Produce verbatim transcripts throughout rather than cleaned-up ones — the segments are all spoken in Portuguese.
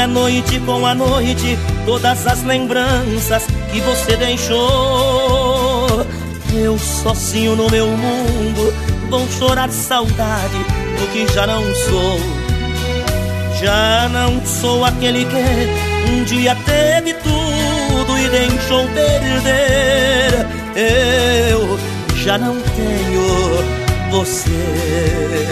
minha noite com a noite, todas as lembranças que você deixou. Eu sozinho no meu mundo vou chorar saudade do que já não sou. Já não sou aquele que um dia teve tudo e deixou perder. Eu já não tenho você.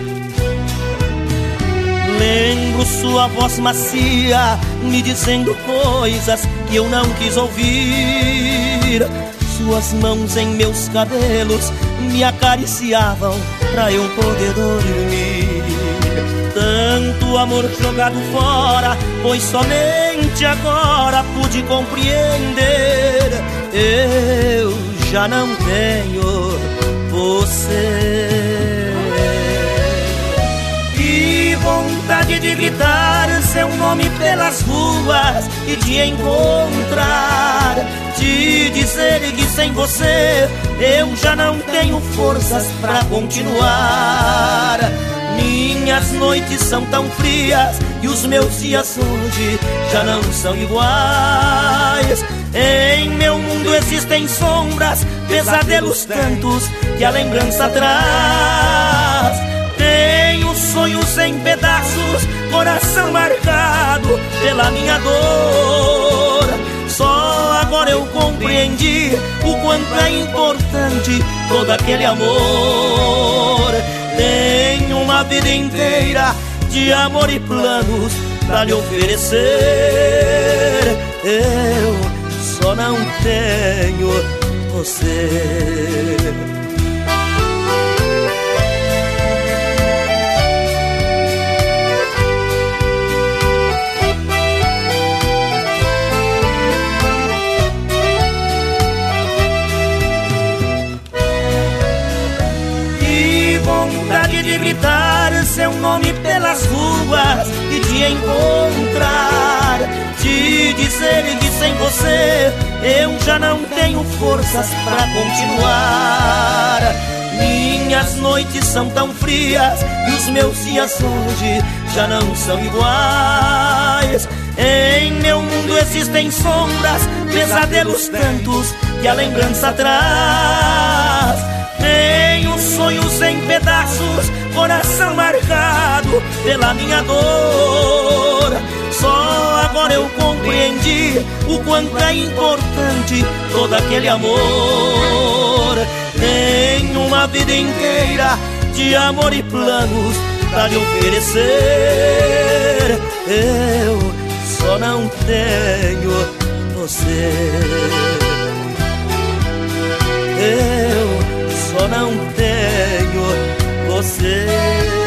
Lembro sua voz macia me dizendo coisas que eu não quis ouvir. Suas mãos em meus cabelos me acariciavam pra eu poder dormir. Tanto amor jogado fora, pois somente agora pude compreender. Eu já não tenho você. Que vontade de gritar seu nome pelas ruas e de encontrar, de dizer que sem você eu já não tenho forças pra continuar. Minhas noites são tão frias e os meus dias hoje já não são iguais. Em meu mundo existem sombras, pesadelos tantos que a lembrança traz. Tenho sonhos em pedaços, coração marcado pela minha dor. Só agora eu compreendi o quanto é importante todo aquele amor. Tenho uma vida inteira de amor e planos pra lhe oferecer. Eu só não tenho você. Vontade de gritar seu nome pelas ruas e de encontrar, de dizer que sem você eu já não tenho forças pra continuar. Minhas noites são tão frias e os meus dias hoje já não são iguais. Em meu mundo existem sombras, pesadelos tantos que a lembrança traz. Tenho sonhos em pedaços, coração marcado pela minha dor. Só agora eu compreendi o quanto é importante todo aquele amor. Tenho uma vida inteira de amor e planos pra lhe oferecer. Eu só não tenho você. Eu só não tenho você.